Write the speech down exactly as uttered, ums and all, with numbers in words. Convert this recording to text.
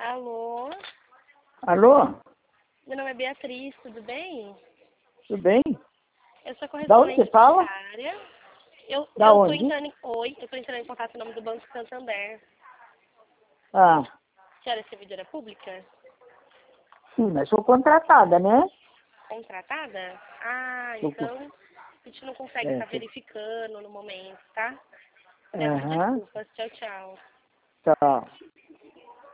Alô? Alô? Meu nome é Beatriz, tudo bem? Tudo bem? Eu sou Da onde correspondente você fala? bancária. Eu, Da eu tô onde? entrando em... Oi, eu tô entrando em contato em nome do Banco Santander. Ah, A senhora é servidora pública? sim, mas sou contratada, né? Contratada? Ah, Sou co- então a gente não consegue é, estar sou- verificando no momento, tá? Peço Aham, desculpas. Tchau, tchau. tá.